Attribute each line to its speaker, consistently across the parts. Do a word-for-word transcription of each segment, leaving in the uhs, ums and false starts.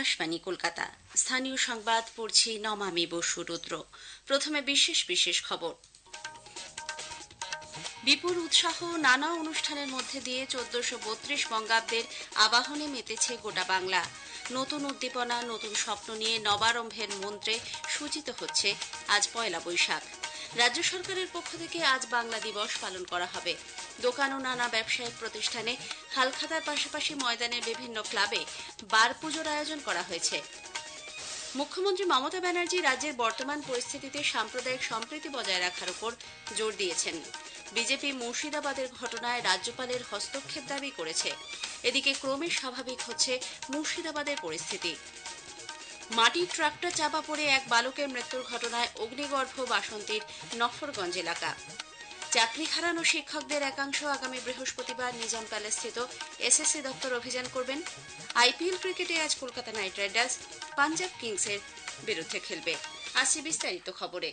Speaker 1: আকাশবাণী কলকাতা। স্থানীয় সংবাদ পড়ছি নমামি বসু রুদ্র। প্রথমে বিশেষ বিশেষ খবর। বিপুল উৎসাহ নানা অনুষ্ঠানের মধ্যে দিয়ে চোদ্দশো বত্রিশ বঙ্গাব্দের আবাহনে মেতেছে গোটা বাংলা। নতুন উদ্দীপনা, নতুন স্বপ্ন নিয়ে নবারম্ভের মন্ত্রে সূচিত হচ্ছে আজ পয়লা বৈশাখ। রাজ্য সরকারের পক্ষ থেকে আজ বাংলা দিবস পালন করা হবে। দোকান ও নানা ব্যবসায়িক প্রতিষ্ঠানে হালখাতার পাশাপাশি ময়দানের বিভিন্ন ক্লাবে বার পুজোর আয়োজন করা হয়েছে। মুখ্যমন্ত্রী মমতা ব্যানার্জি রাজ্যের বর্তমান পরিস্থিতিতে সাম্প্রদায়িক সম্প্রীতি বজায় রাখার উপর জোর দিয়েছেন। বিজেপি মুর্শিদাবাদের ঘটনায় রাজ্যপালের হস্তক্ষেপ দাবি করেছে। এদিকে ক্রমে স্বাভাবিক হচ্ছে মুর্শিদাবাদের পরিস্থিতি। মাটির ট্রাক্টর চাপা পড়ে এক বালকের মৃত্যুর ঘটনায় অগ্নিগর্ভ বাসন্তীর নফরগঞ্জ এলাকা। চাকরি হারানো শিক্ষকদের একাংশ আগামী বৃহস্পতিবার নিজাম প্যালেসস্থিত এসএসসি দপ্তর অভিযান করবেন। আইপিএল ক্রিকেটে আজ কলকাতা নাইট রাইডার্স পাঞ্জাব কিংসের বিরুদ্ধে খেলবে। আসছে বিস্তারিত খবরে।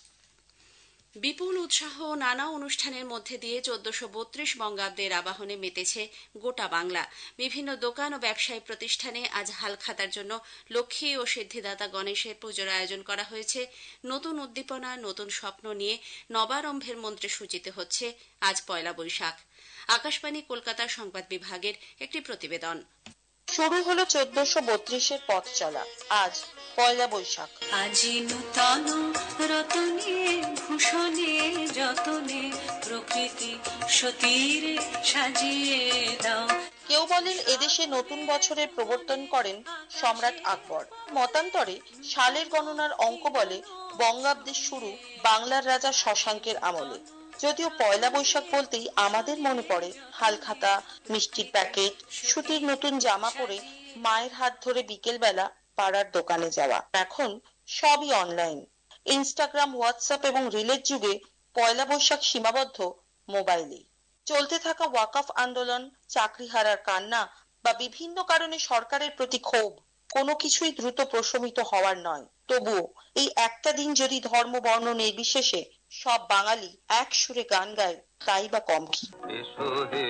Speaker 1: বিপুল উৎসাহ নানা অনুষ্ঠানের মধ্যে দিয়ে চোদ্দশো বত্রিশ বঙ্গাব্দের আবাহনে মেতেছে গোটা বাংলা। বিভিন্ন দোকান ও ব্যবসায়ী প্রতিষ্ঠানে আজ হালখাতার জন্য লক্ষ্মী ও সিদ্ধিদাতা গণেশের পুজোর আয়োজন করা হয়েছে। নতুন উদ্দীপনা, নতুন স্বপ্ন নিয়ে নবারম্ভের মন্ত্রে সূচিত হচ্ছে আজ পয়লা বৈশাখ। আকাশবাণী কলকাতার সংবাদ বিভাগের একটি প্রতিবেদন।
Speaker 2: শুরু হলো চোদ্দশো বত্রিশের পথ চলা। আজ পয়লা বৈশাখ।
Speaker 3: আজি নূতন রতনে ভূষণে যতনে প্রকৃতি সতীরে সাজিয়ে দাও।
Speaker 2: কেউ বলেন এদেশে নতুন বছরের প্রবর্তন করেন সম্রাট আকবর। মতান্তরে সালের গণনার অঙ্ক বলে বঙ্গাব্দের শুরু বাংলার রাজা শশাঙ্কের আমলে। যদিও পয়লা বৈশাখ বলতেই আমাদের মনে পড়ে হালখাতা, মিষ্টির প্যাকেট, সুতির নতুন জামা পরে মায়ের হাত ধরে বিকেল বেলা পাড়ার দোকানে যাওয়া। এখন সবই অনলাইন। ইনস্টাগ্রাম, হোয়াটসঅ্যাপ এবং রিলের যুগে পয়লা বৈশাখ সীমাবদ্ধ মোবাইলে। চলতে থাকা ওয়াকফ আন্দোলন, চাকরি হারার কান্না বা বিভিন্ন কারণে সরকারের প্রতি ক্ষোভ, কোনো কিছুই দ্রুত প্রশমিত হওয়ার নয়। তবুও এই একটা দিন যদি ধর্ম বর্ণ নির্বিশেষে সব বাঙালি এক সুরে গান গায়, তাই বা কম কি।
Speaker 4: এসো হে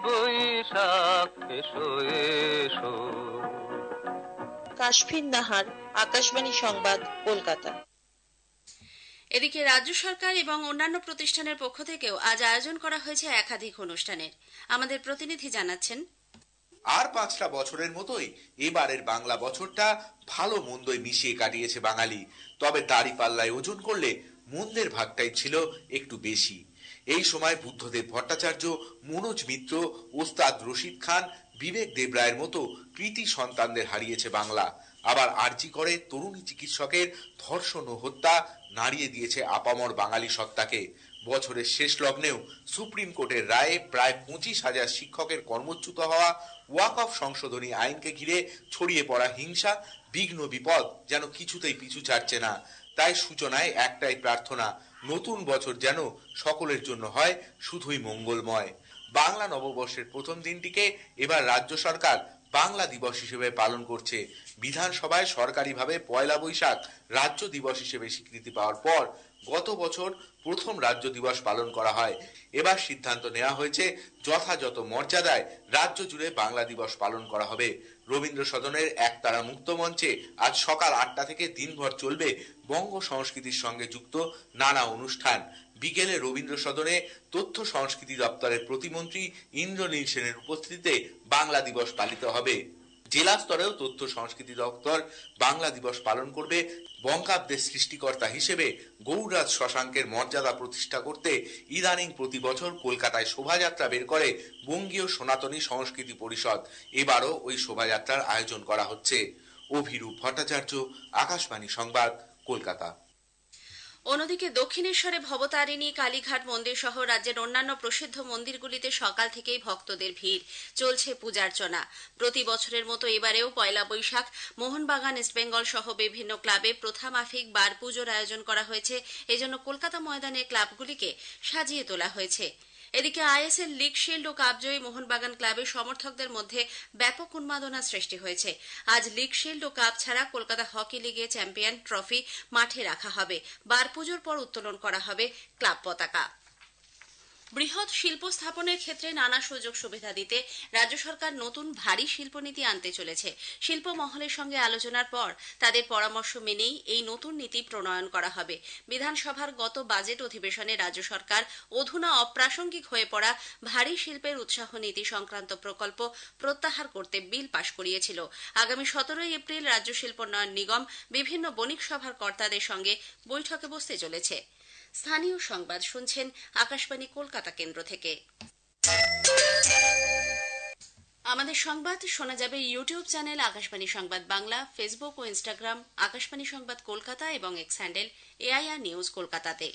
Speaker 4: বৈশাখ এসো এসো।
Speaker 2: কাশফির নাহার, আকাশবাণী সংবাদ, কলকাতা।
Speaker 1: এদিকে রাজ্য সরকার এবং অন্যান্য প্রতিষ্ঠানের পক্ষ থেকেও আজ আয়োজন করা হয়েছে একাধিক অনুষ্ঠানের। আমাদের প্রতিনিধি জানাচ্ছেন,
Speaker 5: আর পাঁচটা বছরের মতোই এবারের বাংলা বছরটা ভালো মন্দই মিশিয়ে কাটিয়েছে বাঙালি। তবে দাড়ি পাল্লায় ওজন করলে মন্দের ভাগটাই ছিল একটু বেশি। এই সময় বুদ্ধদেব ভট্টাচার্য, মনোজ মিত্র, ওস্তাদ রশিদ খান, বিবেক দেবরায়ের মতো কৃতি সন্তানদের হারিয়েছে বাংলা। আবার আরজি করে তরুণী চিকিৎসকের ধর্ষণ ও হত্যা নাড়িয়ে দিয়েছে আপামর বাঙালি সত্তাকে। বছরের শেষ লগ্নেও সুপ্রিম কোর্টের রায়ে প্রায় পঁচিশ হাজার শিক্ষকের কর্মচ্যুত হওয়া, ওয়াকফ সংশোধনী আইনকে ঘিরে ছড়িয়ে পড়া হিংসা, বিঘ্ন বিপদ যেন কিছুতেই পিছু ছাড়ছে না। তাই সূচনায় একটাই প্রার্থনা, নতুন বছর যেন সকলের জন্য হয় শুধুই মঙ্গলময়। বাংলা নববর্ষের প্রথম দিনটিকে এবার রাজ্য সরকার বাংলা দিবস হিসেবে পালন করছে। বিধানসভায় সরকারিভাবে পয়লা বৈশাখ রাজ্য দিবস হিসেবে স্বীকৃতি পাওয়ার পর গত বছর প্রথম রাজ্য দিবস পালন করা হয়। এবার সিদ্ধান্ত নেওয়া হয়েছে যথাযথ মর্যাদায় রাজ্য জুড়ে বাংলা দিবস পালন করা হবে। রবীন্দ্র সদনের একতারা মুক্ত মঞ্চে আজ সকাল আটটা থেকে দিনভর চলবে বঙ্গ সংস্কৃতির সঙ্গে যুক্ত নানা অনুষ্ঠান। বিকেলে রবীন্দ্র সদনে তথ্য সংস্কৃতি দপ্তরের প্রতিমন্ত্রী ইন্দ্রনীল সেনের উপস্থিতিতে বাংলা দিবস পালিত হবে। জেলা স্তরেও তথ্য সংস্কৃতি দপ্তর বাংলা দিবস পালন করবে। বঙ্গাব্দের সৃষ্টিকর্তা হিসেবে গৌররাজ শশাঙ্কের মর্যাদা প্রতিষ্ঠা করতে ইদানিং প্রতি বছর কলকাতায় শোভাযাত্রা বের করে বঙ্গীয় সনাতনী সংস্কৃতি পরিষদ। এবারও ওই শোভাযাত্রার আয়োজন করা হচ্ছে। অভিরূপ ভট্টাচার্য, আকাশবাণী সংবাদ, কলকাতা।
Speaker 1: অন্যদিকে দক্ষিণেশ্বরে ভবতারিণী, কালীঘাট মন্দির সহ রাজ্যের অন্যান্য প্রসিদ্ধ মন্দিরগুলিতে সকাল থেকেই ভক্তদের ভিড়, চলছে পূজার্চনা। প্রতি বছরের মতো এবারেও পয়লা বৈশাখ মোহনবাগান, ইস্টবেঙ্গল সহ বিভিন্ন ক্লাবে প্রথা মাফিক বার পুজোর আয়োজন করা হয়েছে। এজন্য কলকাতা ময়দানে ক্লাবগুলিকে সাজিয়ে তোলা হয়েছে। এদিকে আইএসএল লিগ শিল্ড ও কাপজয়ী মোহনবাগান ক্লাবের সমর্থকদের মধ্যে ব্যাপক উন্মাদনা সৃষ্টি হয়েছে। আজ লিগ শিল্ড ও কাপ ছাড়া কলকাতা হকি লিগে চ্যাম্পিয়ন ট্রফি মাঠে রাখা হবে। বার পুজোর পর উত্তোলন করা হবে ক্লাব পতাকা। বৃহৎ শিল্প স্থাপনের ক্ষেত্রে নানা সুযোগ সুবিধা দিতে রাজ্য সরকার নতুন ভারী শিল্পনীতি আনতে চলেছে। শিল্প মহলের সঙ্গে আলোচনার পর তাদের পরামর্শ মেনেই এই নতুন নীতি প্রণয়ন করা হবে। বিধানসভার গত বাজেট অধিবেশনে রাজ্য সরকার অধুনা অপ্রাসঙ্গিক হয়ে পড়া ভারী শিল্পের উৎসাহ নীতি সংক্রান্ত প্রকল্প প্রত্যাহার করতে বিল পাশ করিয়েছিল। আগামী সতেরোই এপ্রিল রাজ্য শিল্পোন্নয়ন নিগম বিভিন্ন বণিক সভার কর্তাদের সঙ্গে বৈঠকে বসতে চলেছে। স্থানীয় সংবাদ শুনছেন আকাশবাণী কলকাতা কেন্দ্র থেকে। আমাদের সংবাদ শোনা যাবে ইউটিউব চ্যানেল আকাশবাণী সংবাদ বাংলা, ফেসবুক ও ইনস্টাগ্রাম আকাশবাণী সংবাদ কলকাতা এবং এক্স হ্যান্ডেল এআইআর নিউজ কলকাতাতে।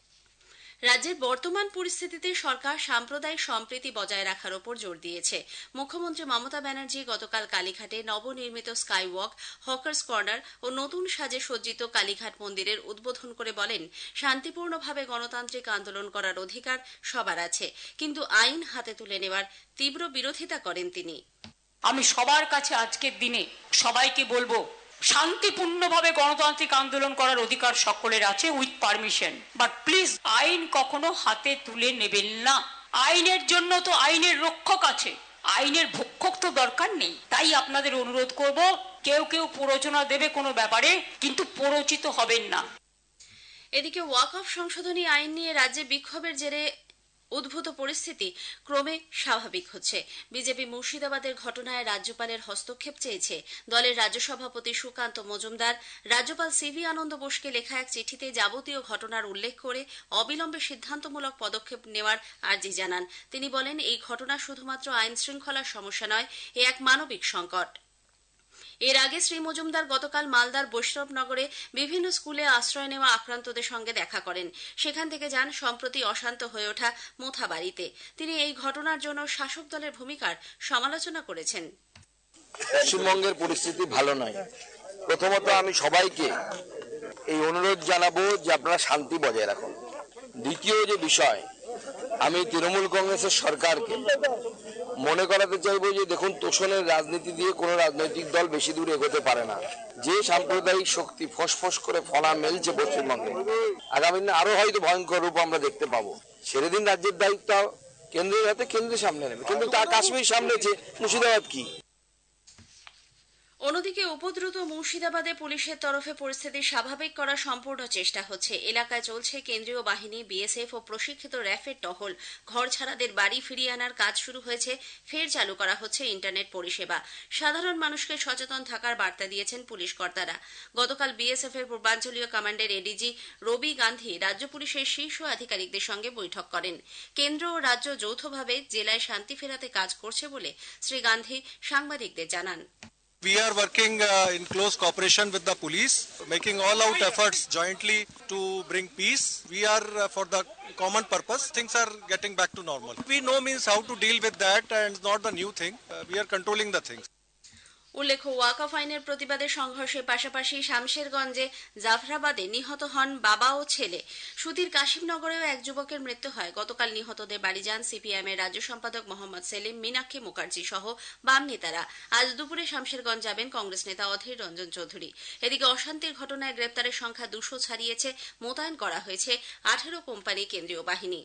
Speaker 1: রাজ্যের বর্তমান পরিস্থিতিতে সরকার সাম্প্রদায়িক সম্প্রীতি বজায় রাখার ওপর জোর দিয়েছে। মুখ্যমন্ত্রী মমতা ব্যানার্জি গতকাল কালীঘাটে নবনির্মিত স্কাই ওয়াক, হকার্স কর্নার ও নতুন সাজে সজ্জিত কালীঘাট মন্দিরের উদ্বোধন করে বলেন, শান্তিপূর্ণভাবে গণতান্ত্রিক আন্দোলন করার অধিকার সবার আছে, কিন্তু আইন হাতে তুলে নেওয়ার তীব্র বিরোধিতা করেন তিনি।
Speaker 6: আমি সবার কাছে আজকের দিনে সবাইকে বলবো, শান্তিপূর্ণভাবে গণতান্ত্রিক আন্দোলন করার অধিকার সকলের আছে উইথ পারমিশন, বাট প্লিজ আইন কখনো হাতে তুলে নেবেন না। আইনের জন্য তো আইনের রক্ষক আছে, আইনের ভক্ষক তো দরকার নেই। তাই আপনাদের অনুরোধ করব, কেউ কেউ প্ররোচনা দেবে কোনো ব্যাপারে, কিন্তু প্ররোচিত হবেন না।
Speaker 1: এদিকে ওয়াক অফ সংশোধনী আইন নিয়ে রাজ্যে বিক্ষোভের জেরে উদ্ভূত পরিস্থিতি ক্রমে স্বাভাবিক হচ্ছে। বিজেপি মুর্শিদাবাদের ঘটনায় রাজ্যপালের হস্তক্ষেপ চেয়েছে। দলের রাজ্য সভাপতি সুকান্ত মজুমদার রাজ্যপাল সিভি আনন্দ বোসকে লেখা এক চিঠিতে যাবতীয় ঘটনার উল্লেখ করে অবিলম্বে সিদ্ধান্তমূলক পদক্ষেপ নেওয়ার আর্জি জানান। তিনি বলেন, এই ঘটনা শুধুমাত্র আইন শৃঙ্খলার সমস্যা নয়, এ এক মানবিক সংকট। এর আগে শ্রী মজুমদার গতকাল মালদার বৈষ্ণবনগরে বিভিন্ন স্কুলে আশ্রয় নেওয়া আক্রান্তদের সঙ্গে দেখা করেন। সেখান থেকে যান সম্প্রতি অশান্ত হয়ে ওঠা মোথাবাড়িতে। তিনি এই ঘটনার জন্য শাসক দলের ভূমিকার সমালোচনা করেছেন।
Speaker 7: পশ্চিমবঙ্গের পরিস্থিতি ভালো নয়। প্রথমত আমি সবাইকে এই অনুরোধ জানাবো যে আপনারা শান্তি বজায় রাখুন। দ্বিতীয় যে বিষয়, আমি তৃণমূল কংগ্রেসের সরকারকে মনে করাতে চাইবো যে দেখুন, তোষণের রাজনীতি দিয়ে কোনো রাজনৈতিক দল বেশি দূর এগোতে পারে না। যে সাম্প্রদায়িক শক্তি ফসফস করে ফলা মেলছে পশ্চিমবঙ্গে, আগামী দিনে আরো হয়তো ভয়ঙ্কর রূপ আমরা দেখতে পাবো। ছেড়ে দিন রাজ্যের দায়িত্ব কেন্দ্রের হাতে, কেন্দ্রের সামনে নেবে, কিন্তু তা কাশ্মীর সামনেছে, মুর্শিদাবাদ কি?
Speaker 1: অন্যদিকে উপদ্রুত মুর্শিদাবাদে পুলিশের তরফে পরিস্থিতি স্বাভাবিক করার সম্পূর্ণ চেষ্টা হচ্ছে। এলাকায় চলছে কেন্দ্রীয় বাহিনী, বিএসএফ ও প্রশিক্ষিত র্যাফের টহল। ঘর ছাড়াদের বাড়ি ফিরিয়ে আনার কাজ শুরু হয়েছে। ফের চালু করা হচ্ছে ইন্টারনেট পরিষেবা। সাধারণ মানুষকে সচেতন থাকার বার্তা দিয়েছেন পুলিশ কর্তারা। গতকাল বিএসএফ এর পূর্বাঞ্চলীয় কমান্ডের এডিজি রবি গান্ধী রাজ্য পুলিশের শীর্ষ আধিকারিকদের সঙ্গে বৈঠক করেন। কেন্দ্র ও রাজ্য যৌথভাবে জেলায় শান্তি ফেরাতে কাজ করছে বলে শ্রী গান্ধী সাংবাদিকদের জানান।
Speaker 8: We are working uh, in close cooperation with the police, making all out efforts jointly to bring peace. We are uh, for the common purpose. Things are getting back to normal. We know means how to deal with that, and it's not the new thing. Uh, we are controlling the things.
Speaker 1: উল্লেখ্য, ওয়াক অফ আইনের প্রতিবাদে সংঘর্ষের পাশাপাশি শামশেরগঞ্জে জাফরাবাদে নিহত হন বাবা ও ছেলে। সুধীর কাশিমনগরেও এক যুবকের মৃত্যু হয়। গতকাল নিহতদের বাড়ি যান সিপিআইএম এর রাজ্য সম্পাদক মোহাম্মদ সেলিম, মীনাক্ষী মুখার্জি সহ বাম নেতারা। আজ দুপুরে শামশেরগঞ্জ যাবেন কংগ্রেস নেতা অধীর রঞ্জন চৌধুরী। এদিকে অশান্তির ঘটনায় গ্রেপ্তারের সংখ্যা দুশো ছাড়িয়েছে। মোতায়েন করা হয়েছে আঠেরো কোম্পানি কেন্দ্রীয় বাহিনী।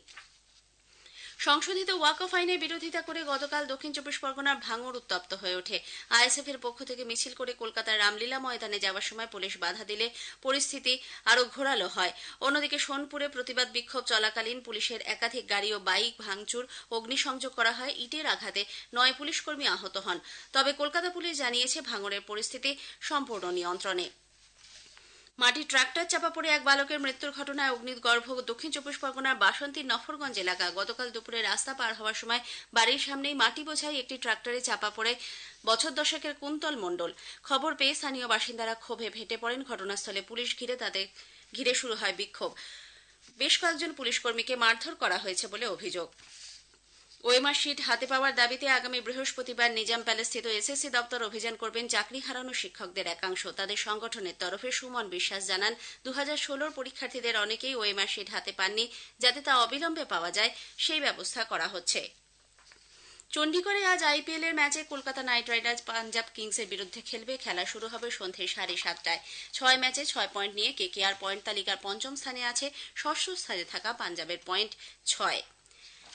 Speaker 1: সংশোধিত ওয়াক অফ আইনের বিরোধিতা করে গতকাল দক্ষিণ চব্বিশ পরগনার ভাঙড় উত্তপ্ত হয়ে ওঠে। আইএসএফ এর পক্ষ থেকে মিছিল করে কলকাতার রামলীলা ময়দানে যাওয়ার সময় পুলিশ বাধা দিলে পরিস্থিতি আরও ঘোরালো হয়। অন্যদিকে সোনপুরে প্রতিবাদ বিক্ষোভ চলাকালীন পুলিশের একাধিক গাড়ি ও বাইক ভাঙচুর, অগ্নিসংযোগ করা হয়। ইটের আঘাতে নয় পুলিশকর্মী আহত হন। তবে কলকাতা পুলিশ জানিয়েছে ভাঙড়ের পরিস্থিতি সম্পূর্ণ নিয়ন্ত্রণে। মাটি ট্রাক্টর চাপা পড়ে এক বালকের মৃত্যুর ঘটনায় অগ্নিগর্ভ দক্ষিণ চব্বিশ পরগনার বাসন্তীর নফরগঞ্জ এলাকা। গতকাল দুপুরে রাস্তা পার হওয়ার সময় বাড়ির সামনেই মাটি বোঝাই একটি ট্রাক্টরে চাপা পড়ে বছর দশেকের কুন্তল মণ্ডল। খবর পেয়ে স্থানীয় বাসিন্দারা ক্ষোভে ফেটে পড়েন। ঘটনাস্থলে পুলিশ ঘিরে তাদের ঘিরে শুরু হয় বিক্ষোভ। বেশ কয়েকজন পুলিশকর্মীকে মারধর করা হয়েছে বলে অভিযোগ। ওএমআর শিট হাতে পাওয়ার দাবিতে আগামী বৃহস্পতিবার নিজাম প্যালেসস্থিত এসএসসি দপ্তর অভিযান করবেন চাকরি হারানো শিক্ষকদের একাংশ। তাদের সংগঠনের তরফে সুমন বিশ্বাস জানান, দু হাজার ষোলোর পরীক্ষার্থীদের অনেকেই ওএমআর শিট হাতে পাননি। যাতে তা অবিলম্বে পাওয়া যায় সেই ব্যবস্থা করা হচ্ছে। চণ্ডীগড়ে আজ আইপিএল এর ম্যাচে কলকাতা নাইট রাইডার্স পাঞ্জাব কিংসের বিরুদ্ধে খেলবে। খেলা শুরু হবে সন্ধ্যে সাড়ে সাতটায়। ছয় ম্যাচে ছয় পয়েন্ট নিয়ে কেকেআর পয়েন্ট তালিকার পঞ্চম স্থানে আছে। ষষ্ঠ স্থানে থাকা পাঞ্জাবের পয়েন্ট ছয়।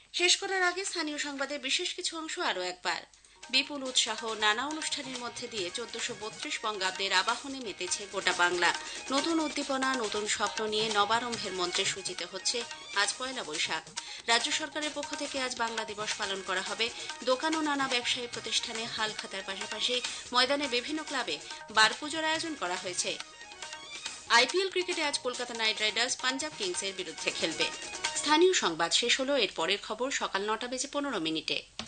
Speaker 1: শেষ করার আগে স্থানীয় সংবাদের বিশেষ কিছু অংশ আরও একবার। বিপুল উৎসাহ নানা অনুষ্ঠানের মধ্যে দিয়ে চোদ্দশো বত্রিশ বঙ্গাব্দের আবাহনে মেতেছে গোটা বাংলা। নতুন উদ্দীপনা, নতুন স্বপ্ন নিয়ে নবারম্ভের মন্ত্রে সূচিত হচ্ছে আজ পয়লা বৈশাখ। রাজ্য সরকারের পক্ষ থেকে আজ বাংলা দিবস পালন করা হবে। দোকান ও নানা ব্যবসায়ী প্রতিষ্ঠানে হালখাতার পাশাপাশি ময়দানে বিভিন্ন ক্লাবে বার পুজোর আয়োজন করা হয়েছে। আইপিএল ক্রিকেটে আজ কলকাতা নাইট রাইডার্স পাঞ্জাব কিংসের বিরুদ্ধে খেলবে। স্থানীয় সংবাদ শেষ হলো। এর পরের খবর সকাল নটা বেজে পনেরো মিনিটে।